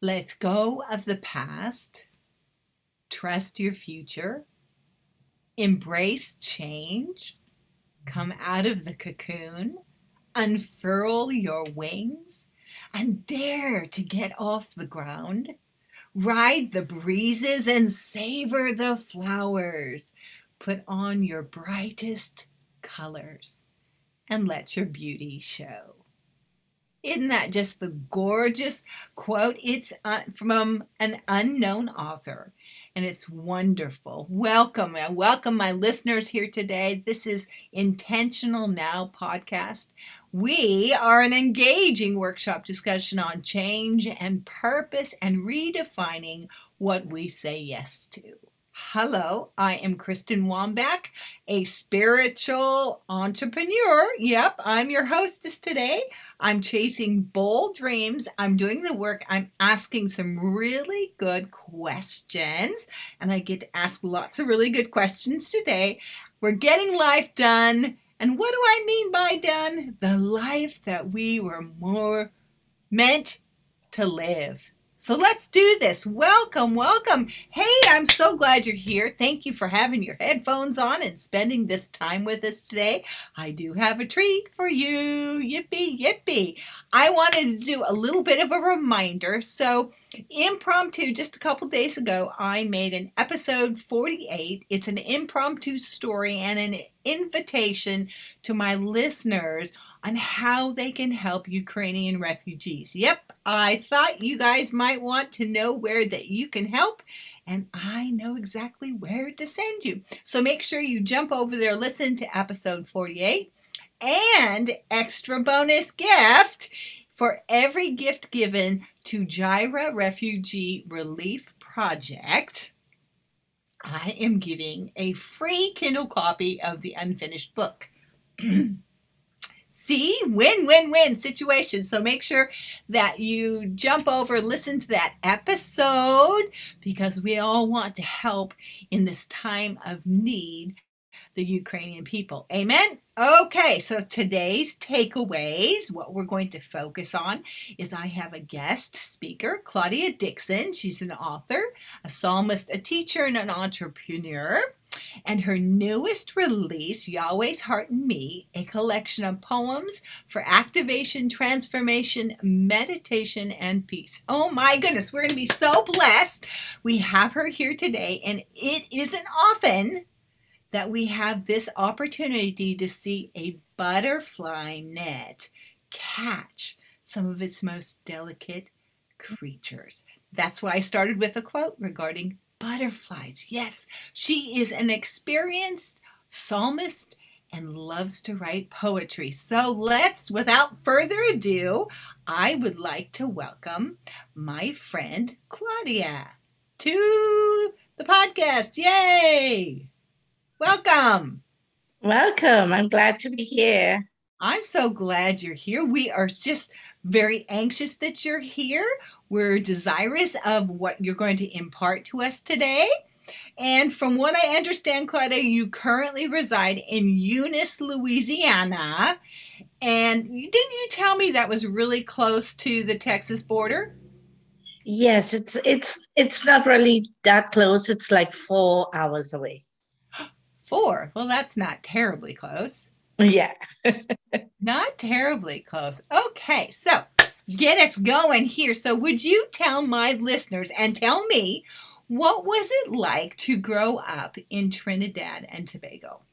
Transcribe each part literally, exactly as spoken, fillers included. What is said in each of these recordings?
Let go of the past, trust your future, embrace change, come out of the cocoon, unfurl your wings, and dare to get off the ground. Ride the breezes and savor the flowers. Put on your brightest colors and let your beauty show. Isn't that just the gorgeous quote? It's uh, from an unknown author, and it's wonderful. Welcome, and welcome my listeners here today. This is Intentional Now podcast. We are an engaging workshop discussion on change and purpose and redefining what we say yes to. Hello, I am Kristen Wambach, a spiritual entrepreneur. Yep, I'm your hostess today. I'm chasing bold dreams. I'm doing the work. I'm asking some really good questions, and I get to ask lots of really good questions today. We're getting life done. And what do I mean by done? The life that we were more meant to live. So let's do this. Welcome, welcome. Hey, I'm so glad you're here. Thank you for having your headphones on and spending this time with us today. I do have a treat for you. Yippee, yippee. I wanted to do a little bit of a reminder. So impromptu, just a couple days ago, I made an episode forty-eight. It's an impromptu story and an invitation to my listeners on how they can help Ukrainian refugees. Yep, I thought you guys might want to know where that you can help, and I know exactly where to send you. So make sure you jump over there, listen to episode forty-eight, and extra bonus gift for every gift given to Jireh Refugee Relief Project. I am giving a free Kindle copy of the unfinished book. See, win-win-win situation. So make sure that you jump over, listen to that episode, because we all want to help in this time of need the Ukrainian people. Amen? Okay, so today's takeaways, what we're going to focus on is I have a guest speaker, Claudia Dixon. She's an author, a psalmist, a teacher, and an entrepreneur. And her newest release, Yahweh's Heart in Me, a collection of poems for activation, transformation, meditation, and peace. Oh my goodness, we're going to be so blessed. We have her here today, and it isn't often that we have this opportunity to see a butterfly net catch some of its most delicate creatures. That's why I started with a quote regarding butterflies. Yes, she is an experienced psalmist and loves to write poetry. So let's, without further ado, I would like to welcome my friend Claudia to the podcast. Yay! Welcome. Welcome. I'm glad to be here. I'm so glad you're here. We are just very anxious that you're here. We're desirous of what you're going to impart to us today. And from what I understand, Claudia, you currently reside in Eunice, Louisiana. And didn't you tell me that was really close to the Texas border? Yes, it's it's it's not really that close. It's like four hours away. Four. Well, that's not terribly close. Yeah. Not terribly close. Okay, so get us going here. So would you tell my listeners and tell me, what was it like to grow up in Trinidad and Tobago?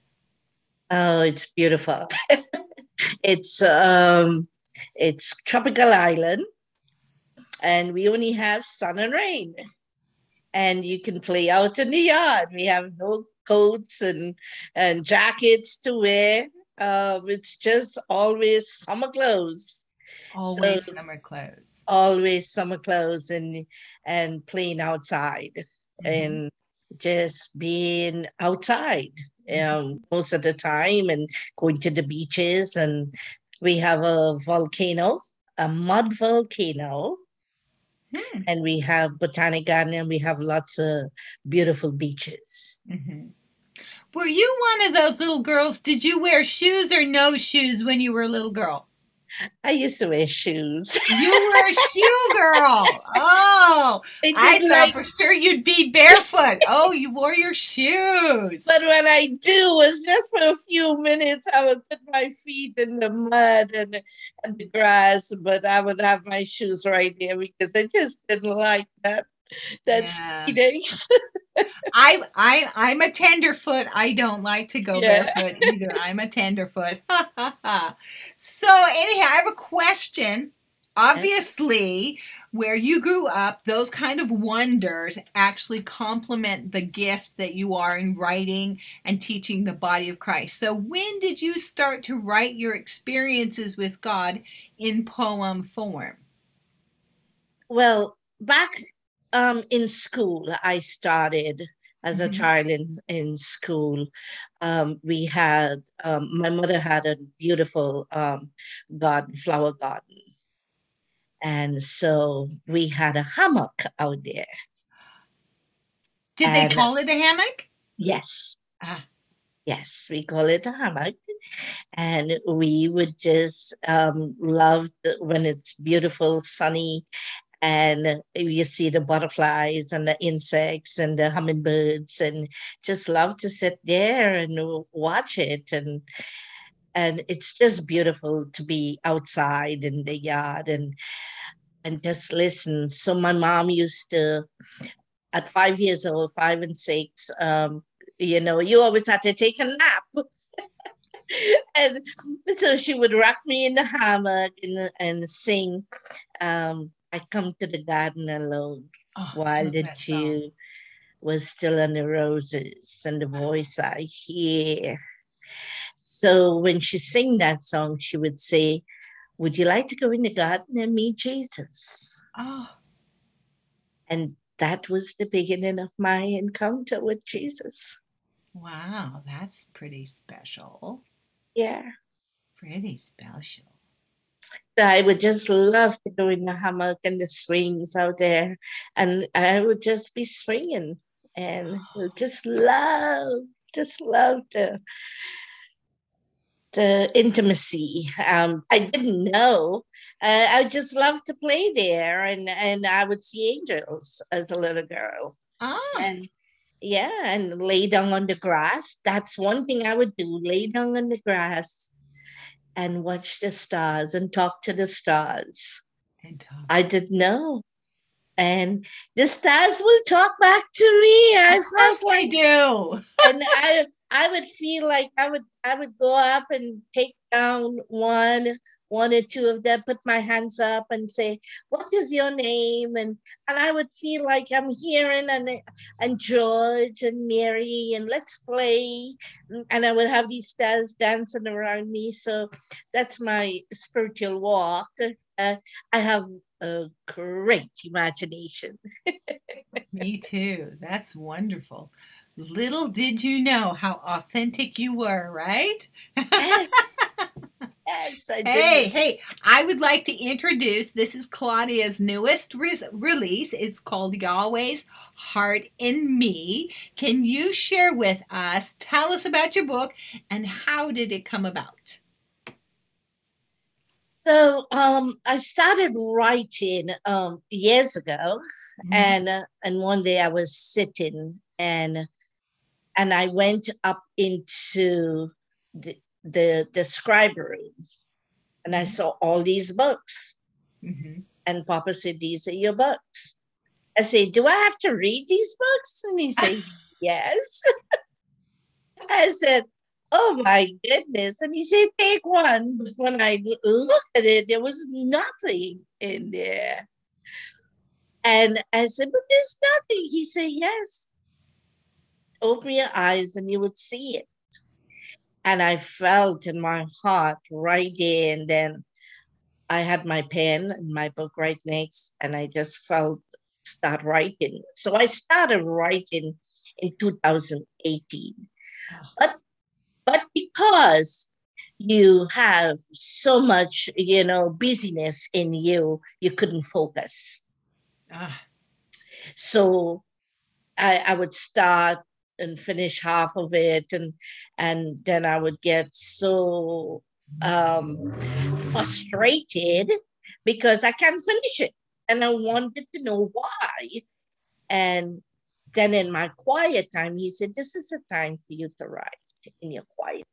Oh, it's beautiful. It's um it's tropical island, and we only have sun and rain. And you can play out in the yard. We have no coats and and jackets to wear. Um, it's just always summer clothes. So Always summer clothes. always summer clothes and and playing outside Mm-hmm. and just being outside um, most of the time and going to the beaches. And we have a volcano, a mud volcano, Mm-hmm. and we have botanic garden, and we have lots of beautiful beaches. Mm-hmm. Were you one of those little girls? Did you wear shoes or no shoes when you were a little girl? I used to wear shoes. You were a shoe girl. Oh, I I didn't thought like, for sure you'd be barefoot. Oh, you wore your shoes. but when I do was just for a few minutes. I would put my feet in the mud and, and the grass, but I would have my shoes right there because I just didn't like that. That's Yeah. days. I I I'm a tenderfoot. I don't like to go Yeah. barefoot either. I'm a tenderfoot. So anyhow, I have a question. Obviously, where you grew up, those kind of wonders actually complement the gift that you are in writing and teaching the body of Christ. So when did you start to write your experiences with God in poem form? Well, back um, in school, I started as a Mhm. child in, in school. Um, we had, um, my mother had a beautiful um, garden, flower garden. And so we had a hammock out there. Did they And call it a hammock? yes, Ah, yes, we call it a hammock. And we would just um, love the, when it's beautiful, sunny, and you see the butterflies and the insects and the hummingbirds, and just love to sit there and watch it. And and it's just beautiful to be outside in the yard and and just listen. So my mom used to, at five years old, five and six, um, you know, you always had to take a nap. And so she would rock me in the hammock and, and sing, um, I come to the garden alone oh, I while love the that song. dew was still on the roses and the voice I hear. So when she sang that song, she would say, would you like to go in the garden and meet Jesus? Oh, And that was the beginning of my encounter with Jesus. wow, that's pretty special. Yeah. Pretty special. So I would just love to go in the hammock and the swings out there. And I would just be swinging and just love, just love the, the intimacy. Um, I didn't know. Uh, I just loved to play there, and, and I would see angels as a little girl. Ah, And yeah, and lay down on the grass. That's one thing I would do, lay down on the grass and watch the stars and talk to the stars. and I talked. didn't know. And the stars will talk back to me. Of I felt course they like, do. and I I would feel like I would I would go up and take down one one or two of them, put my hands up and say, what is your name? And and I would feel like I'm hearing and and George and Mary and let's play. And I would have these stars dancing around me. So that's my spiritual walk. Uh, I have a great imagination. Me too. That's wonderful. Little did you know how authentic you were, right? Yes, yes, I Hey, didn't. hey, I would like to introduce this is Claudia's newest re- release. It's called Yahweh's Heart in Me. Can you share with us, tell us about your book and how did it come about? So um, I started writing um, years ago, Mhm. and uh, and one day I was sitting and and I went up into the the, the scribe room, and I Mhm. saw all these books. Mhm. And Papa said, "These are your books." I said, "Do I have to read these books?" And he said, "Yes." I said, "Oh my goodness." And he said, "Take one." But when I looked at it, there was nothing in there. And I said, "But there's nothing." He said, "Yes, open your eyes and you would see it." And I felt in my heart right there. And then I had my pen and my book right next, and I just felt start writing. So I started writing in two thousand eighteen. Oh, But but because you have so much, you know, busyness in you, you couldn't focus. ah, So I, I would start and finish half of it, and and then I would get so um, frustrated because I can't finish it. And I wanted to know why. And then in my quiet time, he said, this is a time for you to write in your quiet.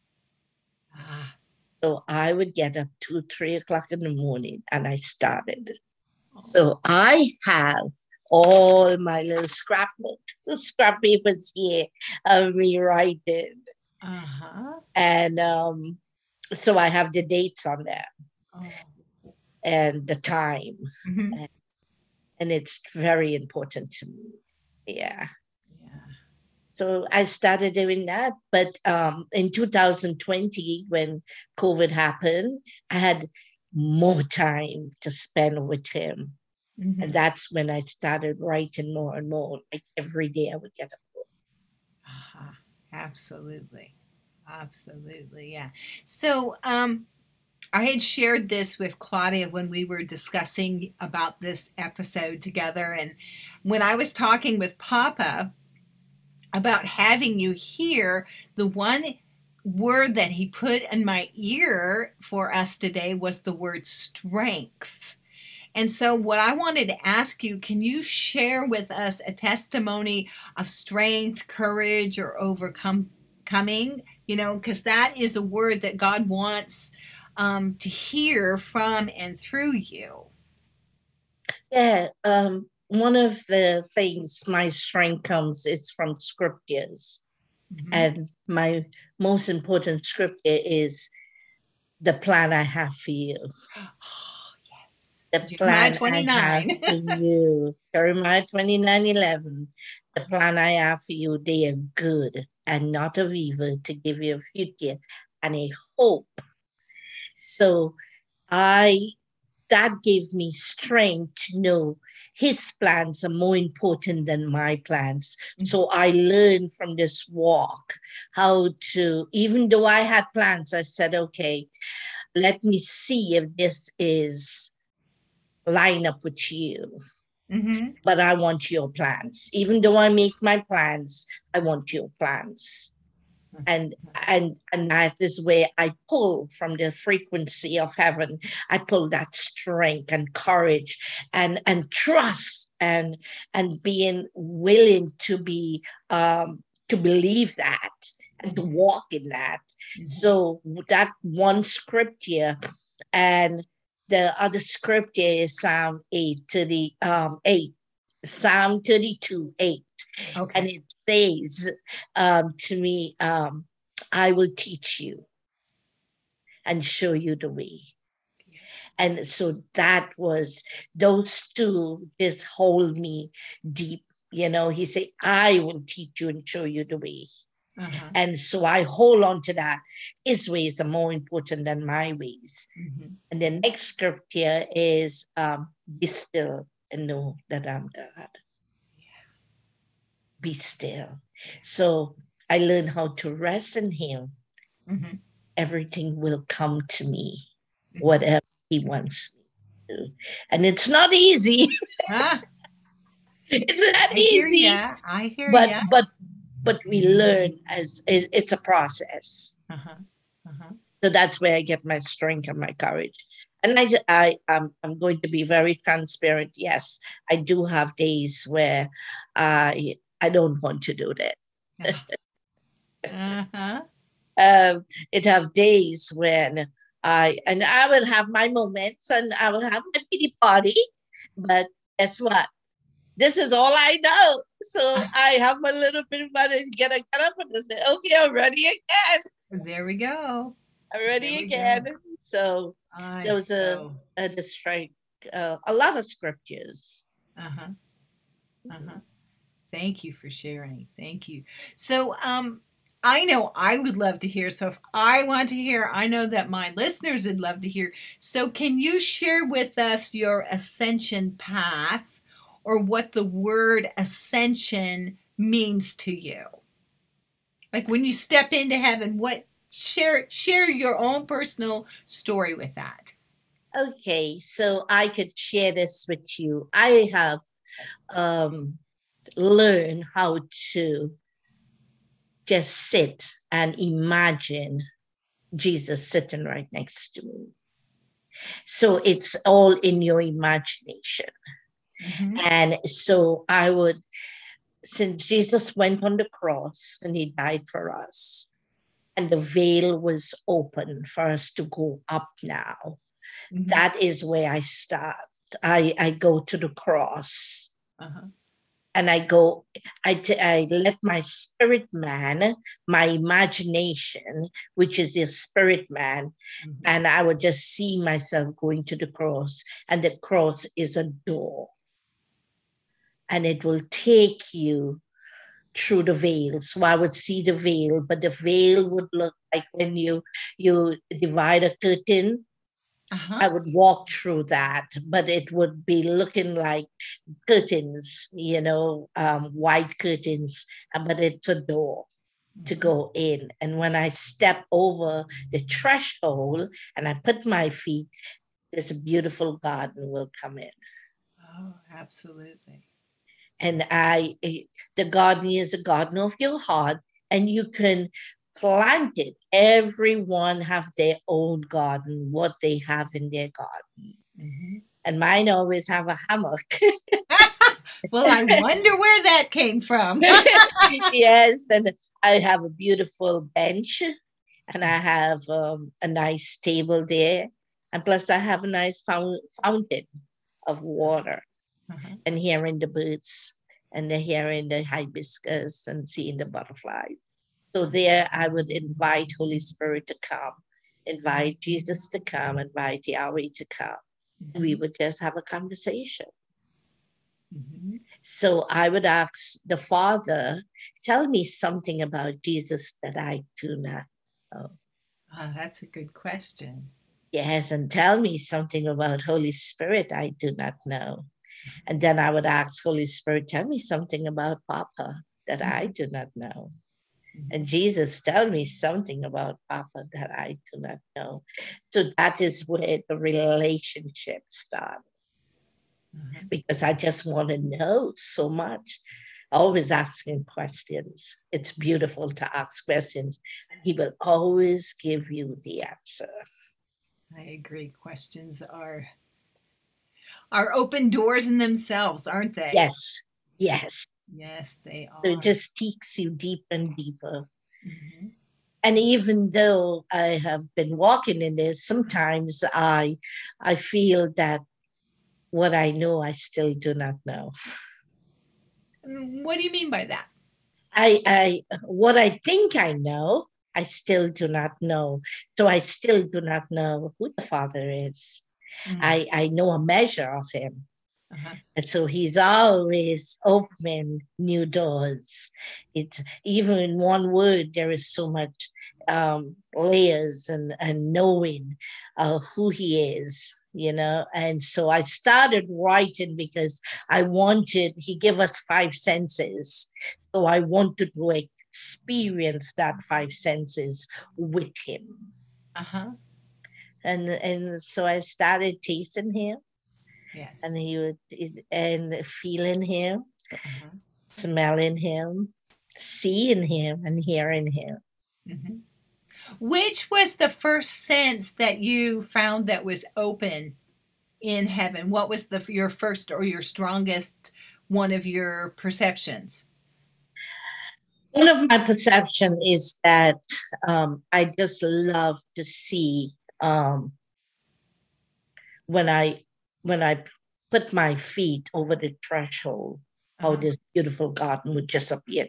Ah. So I would get up two, three o'clock in the morning and I started. So I have all my little scrapbook, scrap papers here of me writing. Uh-huh. And um, so I have the dates on there Oh. and the time. Mm-hmm. And, and it's very important to me. Yeah. Yeah. So I started doing that. But um, in two thousand twenty, when COVID happened, I had more time to spend with him. Mm-hmm. And that's when I started writing more and more. Like every day I would get a book. Uh-huh. Absolutely. Absolutely. Yeah. So um I had shared this with Claudia when we were discussing about this episode together. And when I was talking with Papa about having you here, the one word that he put in my ear for us today was the word strength. And so, what I wanted to ask you, can you share with us a testimony of strength, courage, or overcome coming? You know, because that is a word that God wants um, to hear from and through you. Yeah. Um, one of the things my strength comes is from scriptures. Mm-hmm. And my most important scripture is the plan I have for you. Oh, yes. The Jeremiah plan I have for you. Jeremiah twenty-nine eleven. The plan I have for you, they are good and not of evil, to give you a future and a hope. So I that gave me strength to know his plans are more important than my plans. Mm-hmm. So I learned from this walk how to, even though I had plans, I said, okay, let me see if this is line up with you. Mm-hmm. But I want your plans. Even though I make my plans, I want your plans. And and and that is where I pull from the frequency of heaven. I pull that strength and courage and and trust and and being willing to be um, to believe that and to walk in that. Mm-hmm. So that one scripture, and the other scripture is Psalm eight thirty um eight, Psalm thirty-two eight. Okay. And it says um, to me, um, I will teach you and show you the way. And so that was, those two just hold me deep. You know, he said, I will teach you and show you the way. Uh-huh. And so I hold on to that. His ways are more important than my ways. Mm-hmm. And the next scripture is um, be still and know that I'm God. Be still. So I learned how to rest in him. Mm-hmm. Everything will come to me, mm-hmm. whatever he wants me to do. And it's not easy. Ah. It's not I easy. Hear ya. I hear but ya. but but we learn as it, it's a process. Uh-huh. Uh-huh. So that's where I get my strength and my courage. And I, I, I'm, I'm going to be very transparent. Yes, I do have days where I, I don't want to do that. Uh-huh. um, it have days when I, and I will have my moments and I will have my pity party. But guess what? This is all I know. So I have my little bit of money and get, a, get up and say, okay, I'm ready again. There we go. I'm ready again. Go. So I those so. are uh, the strike, uh, a lot of scriptures. Uh-huh. Uh-huh. Thank you for sharing. Thank you. So um, I know I would love to hear. So if I want to hear, I know that my listeners would love to hear. So can you share with us your ascension path, or what the word ascension means to you? Like when you step into heaven, what share share your own personal story with that. Okay, so I could share this with you. I have um, learned how to just sit and imagine Jesus sitting right next to me. So it's all in your imagination. Mm-hmm. And so I would, since Jesus went on the cross and he died for us, and the veil was open for us to go up now, mm-hmm. that is where I start. I, I go to the cross. Uh-huh. And I go, I, t- I let my spirit man, my imagination, which is your spirit man, mm-hmm. and I would just see myself going to the cross, and the cross is a door. And it will take you through the veil. So I would see the veil, but the veil would look like when you, you divide a curtain, uh-huh. I would walk through that, but it would be looking like curtains, you know, um, white curtains, but it's a door mm-hmm. to go in. And when I step over the threshold and I put my feet, this beautiful garden will come in. Oh, absolutely. And I, the garden is a garden of your heart, and you can plant it. Everyone have their own garden, what they have in their garden. Mm-hmm. And mine always have a hammock. Well, I wonder where that came from. Yes, and I have a beautiful bench, and I have um, a nice table there. And plus I have a nice fountain fountain of water. Uh-huh. And hearing the birds, and the hearing the hibiscus and seeing the butterflies. So there I would invite Holy Spirit to come, invite Jesus to come, invite Yahweh to come. Mm-hmm. And we would just have a conversation. Mm-hmm. So I would ask the Father, tell me something about Jesus that I do not know. Oh, that's a good question. Yes, and tell me something about Holy Spirit I do not know. And then I would ask Holy Spirit, tell me something about Papa that mm-hmm. I do not know. Mm-hmm. And Jesus, tell me something about Papa that I do not know. So that is where the relationship started. Mm-hmm. Because I just want to know so much. Always asking questions. It's beautiful to ask questions. And he will always give you the answer. I agree. Questions are... are open doors in themselves, aren't they? Yes, yes. Yes, they are. So it just takes you deeper and deeper. Mm-hmm. And even though I have been walking in this, sometimes I, I feel that what I know, I still do not know. What do you mean by that? I, I, what I think I know, I still do not know. So I still do not know who the Father is. Mm-hmm. I, I know a measure of him. Uh-huh. And so he's always opening new doors. It's even in one word, there is so much um, layers and, and knowing uh, who he is, you know. And so I started writing because I wanted, he gave us five senses. So I wanted to experience that five senses with him. Uh-huh. And and so I started tasting him. Yes. And he would and feeling him, uh-huh. smelling him, seeing him, and hearing him. Mm-hmm. Which was the first sense that you found that was open in heaven? What was the your first or your strongest one of your perceptions? One of my perception is that um, I just love to see um, when I when I put my feet over the threshold, uh-huh. how this beautiful garden would just appear.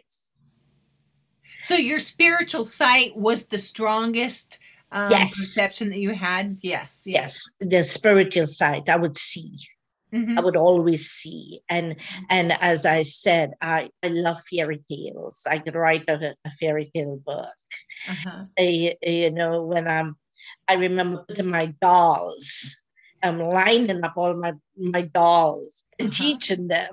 So your spiritual sight was the strongest um, yes. perception that you had? Yes, yes. Yes, the spiritual sight, I would see. Mm-hmm. I would always see. And and as I said, I, I love fairy tales. I could write a, a fairy tale book. Uh-huh. I, you know, when I'm, I remember putting my dolls, I'm lining up all my, my dolls and uh-huh. teaching them.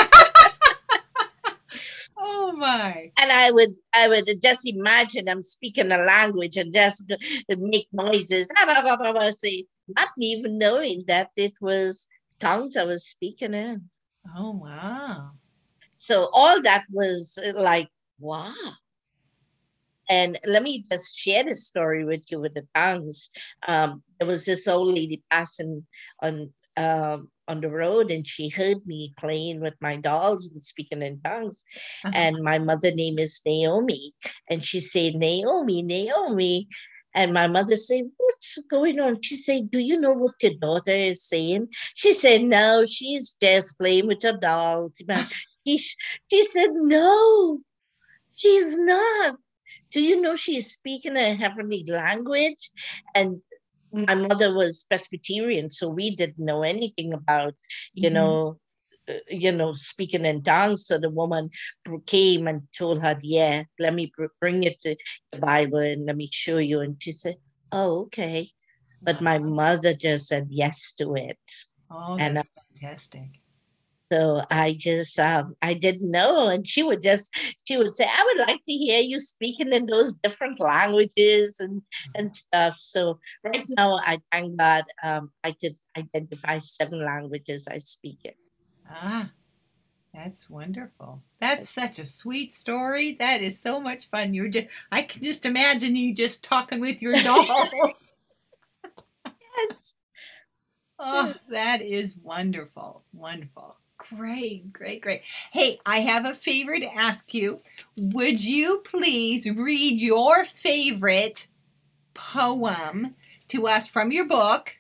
Oh my. And I would I would just imagine I'm speaking a language and just make noises. Say, not even knowing that it was tongues I was speaking in. Oh, wow. So all that was like, wow. And let me just share this story with you with the tongues. Um, there was this old lady passing on um, on the road, and she heard me playing with my dolls and speaking in tongues. Uh-huh. And my mother name is Naomi, and she said, "Naomi, Naomi." And my mother said, "What's going on?" She said, "Do you know what your daughter is saying?" She said, "No, she's just playing with her dolls." She, she said, "No, she's not. Do you know she's speaking a heavenly language?" And my mother was Presbyterian, so we didn't know anything about, you Mhm. know, uh, you know, speaking in tongues. So the woman br- came and told her, "Yeah, let me br- bring it to the Bible and let me show you." And she said, "Oh, okay." But my Wow. mother just said yes to it. Oh, And that's fantastic. so I just, um, I didn't know. And she would just, she would say, "I would like to hear you speaking in those different languages and, and stuff." So right now, I thank God, um, I could identify seven languages I speak it. Ah, that's wonderful. That's such a sweet story. That is so much fun. You're just, I can just imagine you just talking with your dolls. Yes. Oh, that is wonderful. Wonderful. Great, great, great. Hey, I have a favor to ask you. Would you please read your favorite poem to us from your book?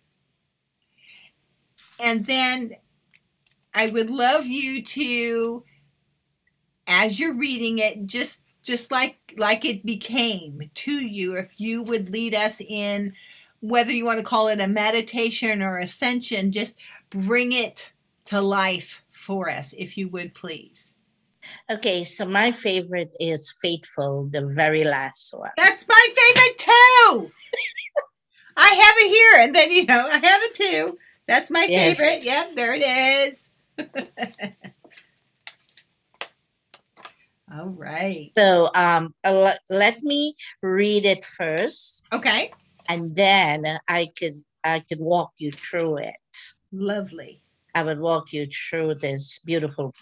And then I would love you to, as you're reading it, just just like like it became to you, if you would lead us in, whether you want to call it a meditation or ascension, just bring it to life for us, if you would please. Okay, so my favorite is Faithful, the very last one. That's my favorite too. I have it here, and then you know I have it too. That's my Yes. favorite. Yep, there it is. All right. So um, uh, le- let me read it first, Okay. and then I could I could walk you through it. Lovely. I would walk you through this beautiful.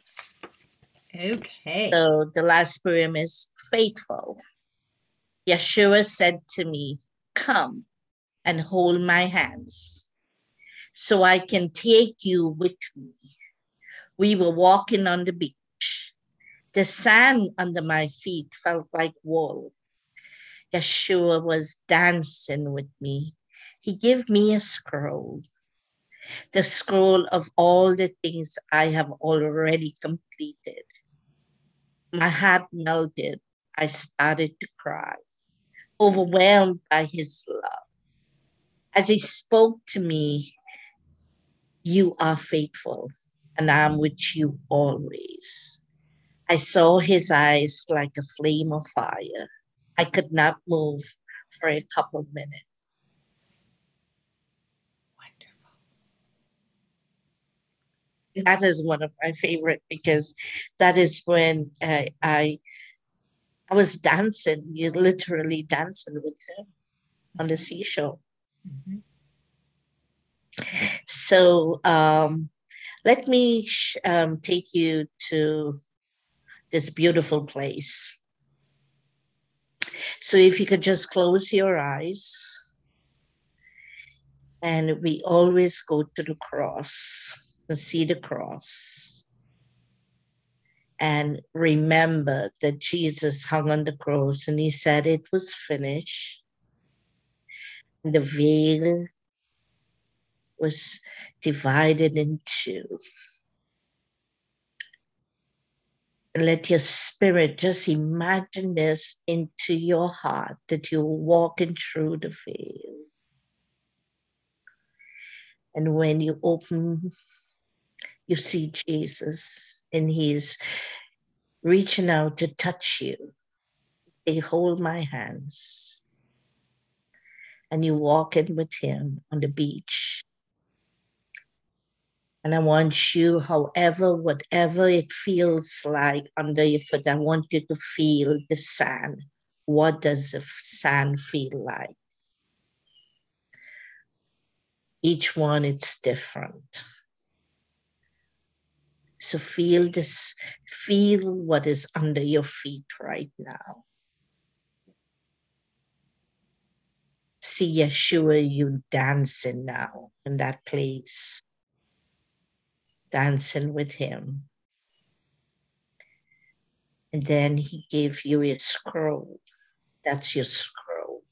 Okay. So the last poem is Faithful. Yeshua said to me, "Come and hold my hands so I can take you with me." We were walking on the beach. The sand under my feet felt like wool. Yeshua was dancing with me. He gave me a scroll, the scroll of all the things I have already completed. My heart melted. I started to cry, overwhelmed by his love. As he spoke to me, "You are faithful, and I'm with you always." I saw his eyes like a flame of fire. I could not move for a couple of minutes. Wonderful. That is one of my favorite because that is when I I, I was dancing, you literally dancing with him on the seashore. Mm-hmm. So um, let me sh- um, take you to this beautiful place. So if you could just close your eyes, and we always go to the cross and see the cross and remember that Jesus hung on the cross and he said it was finished. And the veil was divided in two. Let your spirit just imagine this into your heart that you're walking through the veil. And when you open, you see Jesus and he's reaching out to touch you. They hold my hands. And you walk in with him on the beach. And I want you, however, whatever it feels like under your foot, I want you to feel the sand. What does the sand feel like? Each one, it's different. So feel this, feel what is under your feet right now. see Yeshua, you dancing now in that place, dancing with him. And then he gave you a scroll. That's your scroll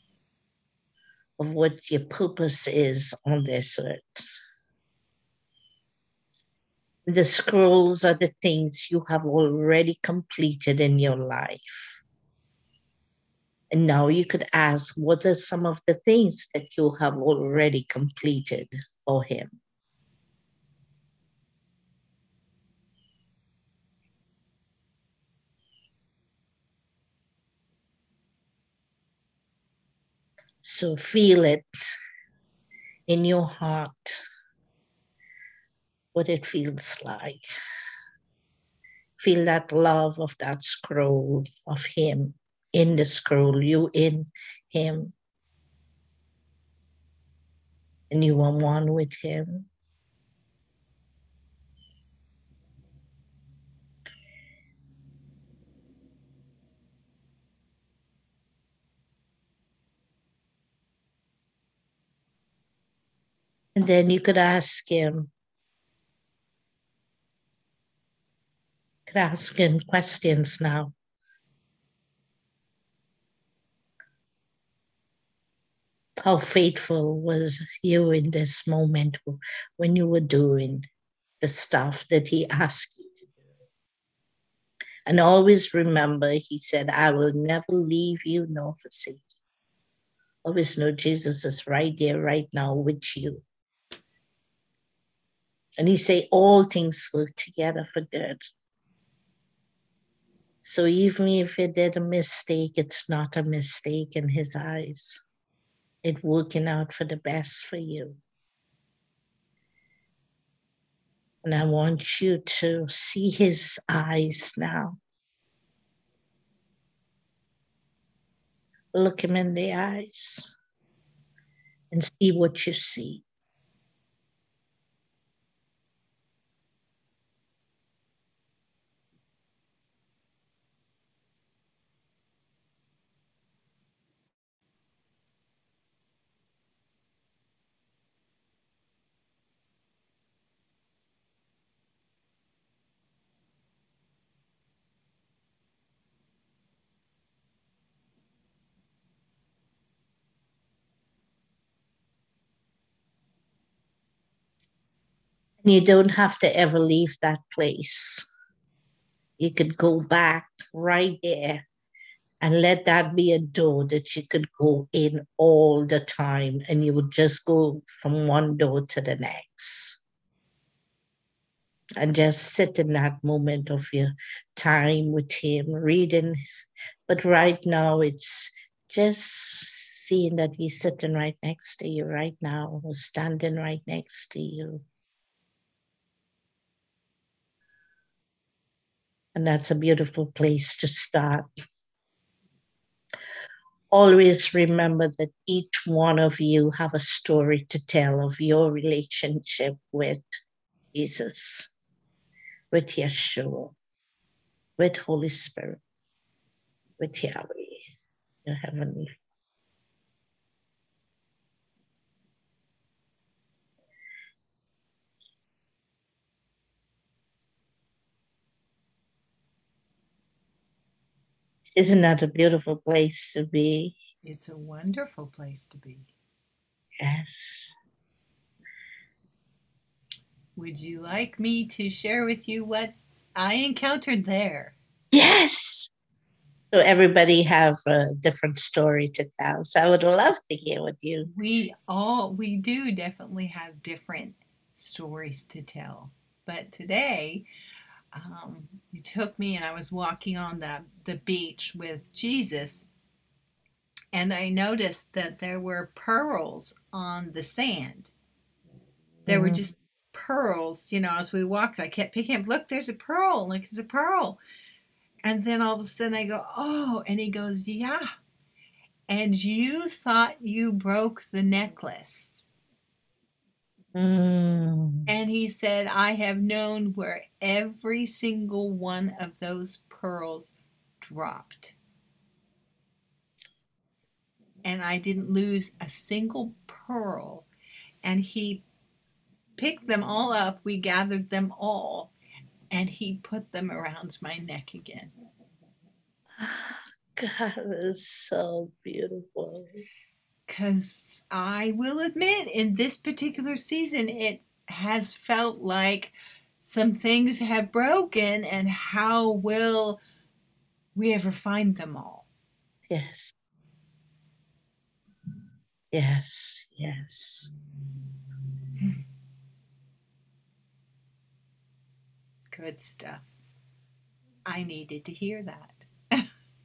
of what your purpose is on this earth. The scrolls are the things you have already completed in your life. And now you could ask, what are some of the things that you have already completed for him? So feel it in your heart, what it feels like. Feel that love of that scroll of him in the scroll, you in him. And you are one with him. And then you could ask him, could ask him questions now. How faithful was you in this moment when you were doing the stuff that he asked you to do? And always remember, he said, I will never leave you nor forsake you. Always know Jesus is right there, right now with you. And he say, all things work together for good. So even if you did a mistake, it's not a mistake in his eyes. It's working out for the best for you. And I want you to see his eyes now. Look him in the eyes and see what you see. And you don't have to ever leave that place. You could go back right there and let that be a door that you could go in all the time, and you would just go from one door to the next. And just sit in that moment of your time with him, reading. But right now, it's just seeing that he's sitting right next to you right now, or standing right next to you. And that's a beautiful place to start. Always remember that each one of you have a story to tell of your relationship with Jesus, with Yeshua, with Holy Spirit, with Yahweh, your Heavenly Father. Isn't that a beautiful place to be? It's a wonderful place to be. Yes. Would you like me to share with you what I encountered there? Yes. So everybody have a different story to tell. So I would love to hear what you. We all, we do definitely have different stories to tell. But today, um, you took me and I was walking on the, the beach with Jesus, and I noticed that there were pearls on the sand. There were just pearls, you know, as we walked. I kept picking up, look, there's a pearl, like there's a pearl. And then all of a sudden I go, oh, and he goes, yeah. And you thought you broke the necklace. Mm. And he said, I have known where every single one of those pearls dropped. and I didn't lose a single pearl. And he picked them all up. We gathered them all, and he put them around my neck again. God, is so beautiful. Because I will admit, in this particular season, it has felt like some things have broken, and how will we ever find them all? Yes. Yes, yes. Good stuff. I needed to hear that.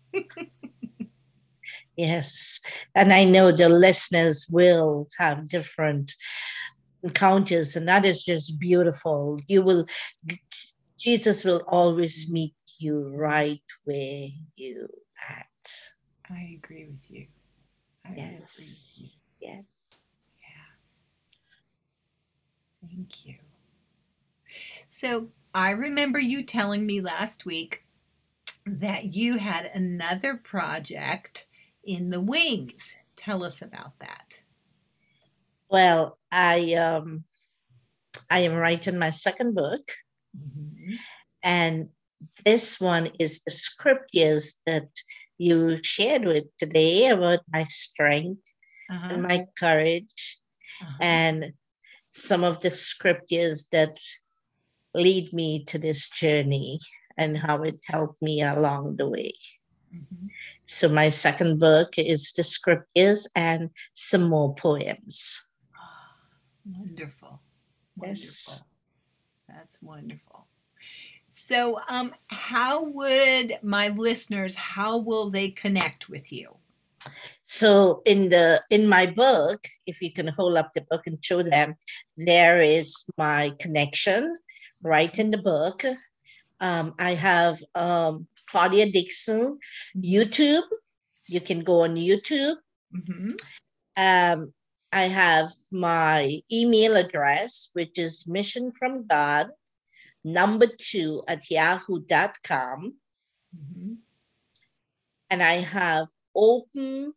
Yes. And I know the listeners will have different encounters, and that is just beautiful. You will, Jesus will always meet you right where you at. I agree with you. I Yes. agree with you. Yes. Yeah. Thank you. So I remember you telling me last week that you had another project in the wings. Tell us about that. Well, I um I am writing my second book, Mm-hmm. and this one is the scriptures that you shared with today about my strength Uh-huh. and my courage, Uh-huh. and some of the scriptures that lead me to this journey and how it helped me along the way. Mm-hmm. So my second book is the scriptures and some more poems. Wonderful. Wonderful. Yes. That's wonderful. So, um, how would my listeners, how will they connect with you? So in the in my book, if you can hold up the book and show them, there is my connection right in the book. Um, I have um, Claudia Dixon YouTube. You can go on YouTube. Mm-hmm. Um, I have my email address, which is mission from God, number two at yahoo dot com. Mm-hmm. And I have Open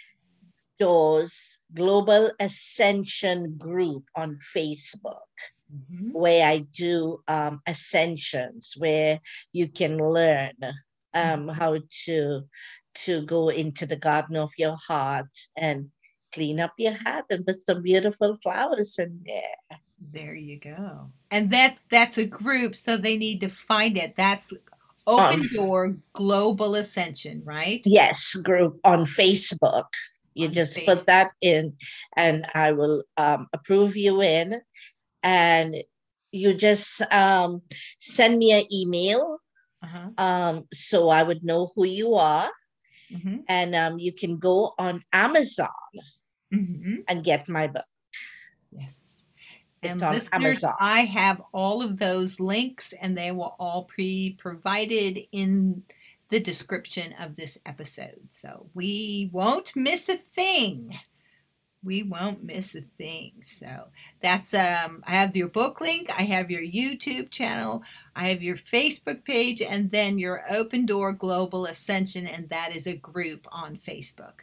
Doors Global Ascension Group on Facebook, Mm-hmm. where I do um, ascensions, where you can learn um, how to to go into the garden of your heart and clean up your heart and put some beautiful flowers in there. There you go. And that's that's a group, so they need to find it. That's On, Open Door Global Ascension, right? yes, group on Facebook. You On just Facebook. put that in, and I will um, approve you in. And you just um, send me an email, Uh-huh. um, so I would know who you are. Mm-hmm. And um, you can go on Amazon Mm-hmm. and get my book. Yes. It's And on listeners, Amazon. I have all of those links, and they will all be provided in the description of this episode. So we won't miss a thing. We won't miss a thing. So that's um I have your book link, I have your YouTube channel, I have your Facebook page, and then your Open Door Global Ascension, and that is a group on Facebook.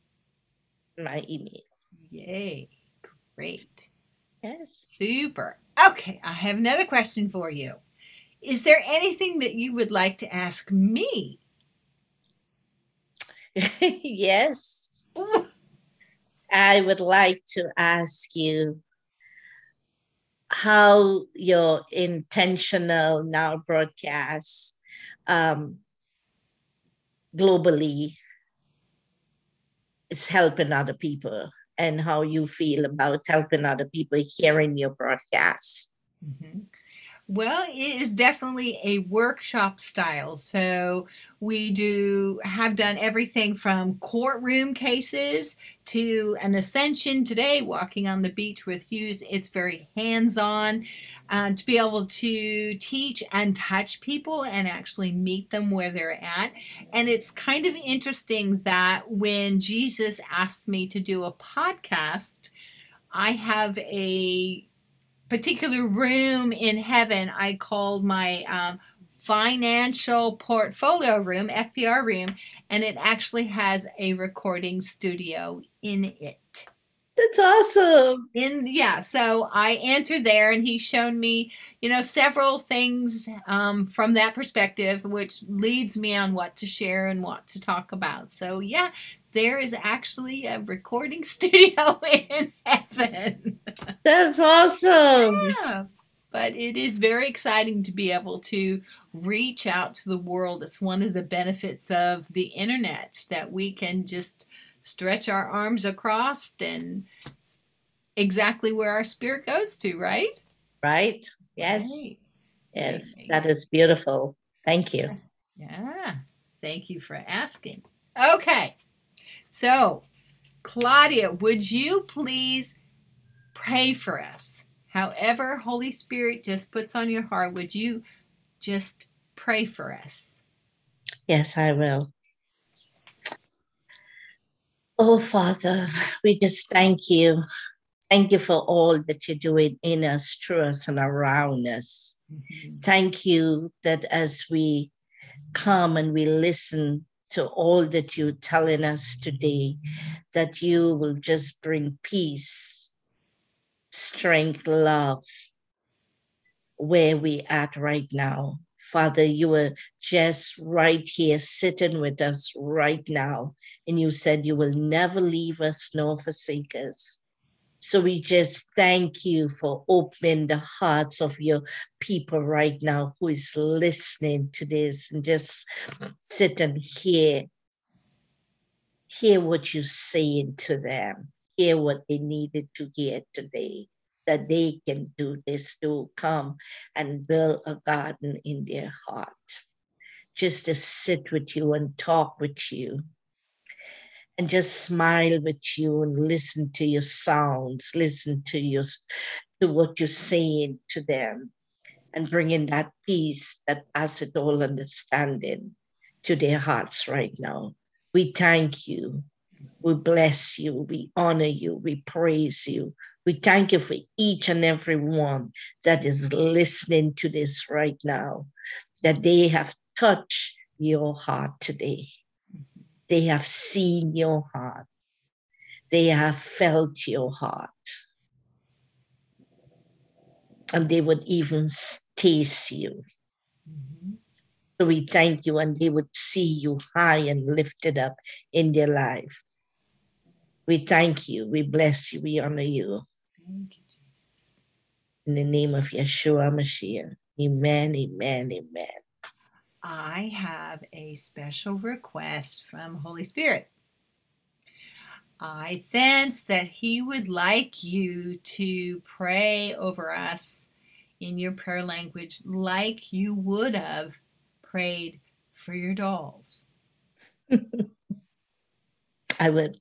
My email. Yay. Great. Yes. Super. Okay, I have another question for you. Is there anything that you would like to ask me? Yes. Ooh. I would like to ask you how your intentional now broadcast um, globally is helping other people, and how you feel about helping other people hearing your broadcast. Mm-hmm. Well, it is definitely a workshop style. So we do have done everything from courtroom cases to an ascension today, walking on the beach with Hughes. It's very hands-on, uh, to be able to teach and touch people and actually meet them where they're at. And it's kind of interesting that when Jesus asked me to do a podcast, I have a particular room in heaven I called my um, financial portfolio room, F P R room, and it actually has a recording studio in it. That's awesome. In yeah, so I entered there, and he's shown me, you know, several things um, from that perspective, which leads me on what to share and what to talk about. So yeah, there is actually a recording studio in heaven. That's awesome. Yeah, but it is very exciting to be able to reach out to the world. It's one of the benefits of the internet, that we can just stretch our arms across and exactly where our spirit goes to, right? Right? Yes. Right. Yes. Right. That is beautiful. Thank you. Yeah. Thank you for asking. Okay. So, Claudia, would you please pray for us? However, Holy Spirit just puts on your heart, would you just pray for us? Yes, I will. Oh, Father, we just thank you. Thank you for all that you're doing in us, through us, and around us. Mm-hmm. Thank you that as we come and we listen to all that you're telling us today, that you will just bring peace, strength, love, where we at right now. Father, you are just right here sitting with us right now. And you said you will never leave us nor forsake us. So we just thank you for opening the hearts of your people right now who is listening to this, and just sit and hear, hear what you're saying to them, hear what they needed to hear today, that they can do this, to come and build a garden in their heart, just to sit with you and talk with you, and just smile with you and listen to your sounds, listen to your, to what you're saying to them, and bringing that peace that passes all understanding to their hearts right now. We thank you. We bless you. We honor you. We praise you. We thank you for each and every one that is listening to this right now, that they have touched your heart today. They have seen your heart. They have felt your heart. And they would even taste you. Mm-hmm. So we thank you, and they would see you high and lifted up in their life. We thank you. We bless you. We honor you. Thank you, Jesus. In the name of Yeshua Mashiach. Amen, amen, amen. I have a special request from Holy Spirit. I sense that He would like you to pray over us in your prayer language like you would have prayed for your dolls. I would.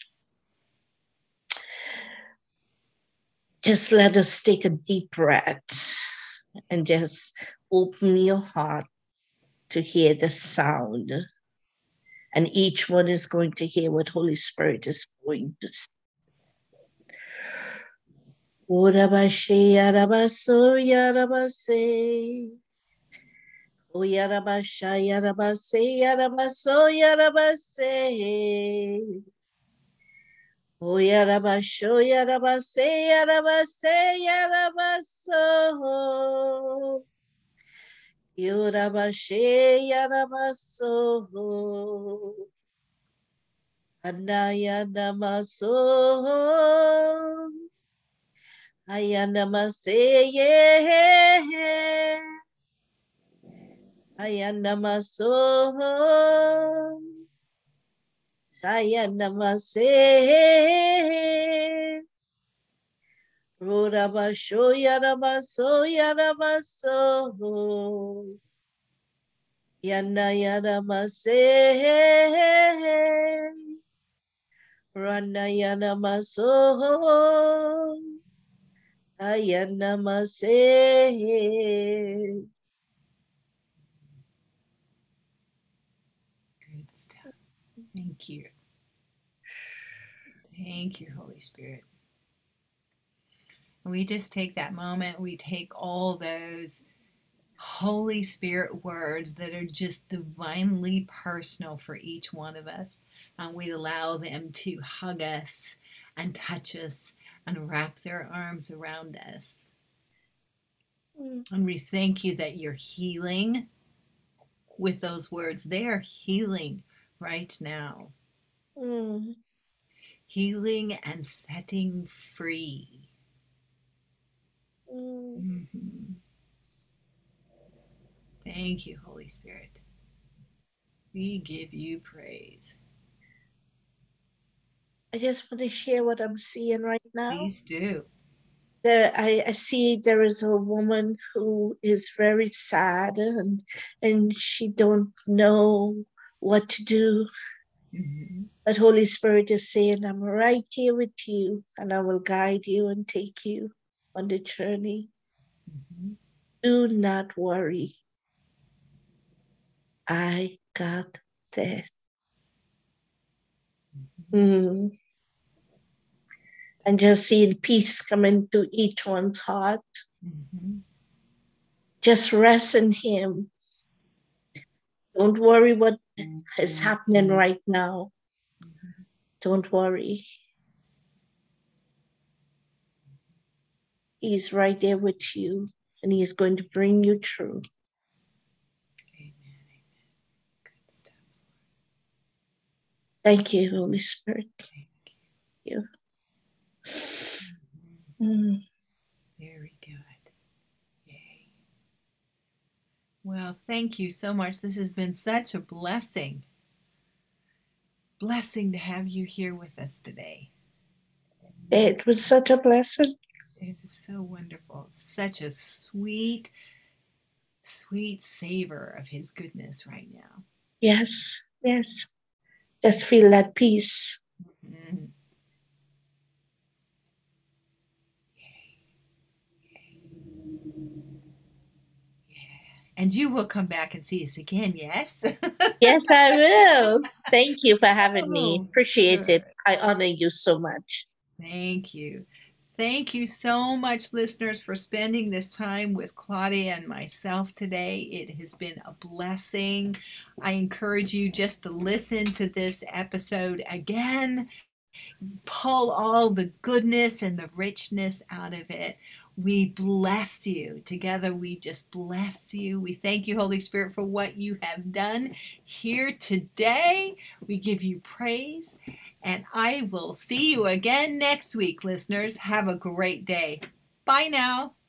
Just let us take a deep breath and just open your heart to hear the sound. And each one is going to hear what Holy Spirit is going to say. Urabashe yarabaso yarabase. Uyarabasha yarabase yarabaso yarabase. Uyarabasho yarabase yarabase yarabaso. Urabashe yarabaso. Anayanamaso. Ayanamase, Ayanamaso, Sayanamase, Rurabasho, Yaramaso, Yaramaso, Yanayanamase, Ranayanamaso. Ayanamase. Good stuff. Thank you. Thank you, Holy Spirit. And we just take that moment, we take all those Holy Spirit words that are just divinely personal for each one of us. And we allow them to hug us and touch us and wrap their arms around us. Mm. And we thank you that you're healing with those words. They are healing right now. Mm. Healing and setting free. Mm. Mm-hmm. Thank you, Holy Spirit. We give you praise. I just want to share what I'm seeing right now. Please do. There, I, I see there is a woman who is very sad and and she don't know what to do. Mm-hmm. But Holy Spirit is saying, I'm right here with you and I will guide you and take you on the journey. Mm-hmm. Do not worry. I got this. Mm-hmm. Mm. And just seeing peace come into each one's heart. Mm-hmm. Just rest in Him. Don't worry what is happening right now. Mm-hmm. Don't worry. He's right there with you and He's going to bring you through. Amen. Amen. Good stuff. Thank you, Holy Spirit. Thank you. Mm-hmm. Mm. Very good. Yay. Well, thank you so much. This has been such a blessing. Blessing to have you here with us today. It was such a blessing. It is so wonderful. Such a sweet, sweet savor of His goodness right now. Yes, yes. Just feel that peace. Mm-hmm. Yay. Yay. Yeah. And you will come back and see us again, yes? Yes, I will. Thank you for having Oh, me. Appreciate good. it. I honor you so much. Thank you. Thank you so much, listeners, for spending this time with Claudia and myself today. It has been a blessing. I encourage you just to listen to this episode again, pull all the goodness and the richness out of it. We bless you. Together, we just bless you. We thank you, Holy Spirit, for what you have done here today. We give you praise. And I will see you again next week, listeners. Have a great day. Bye now.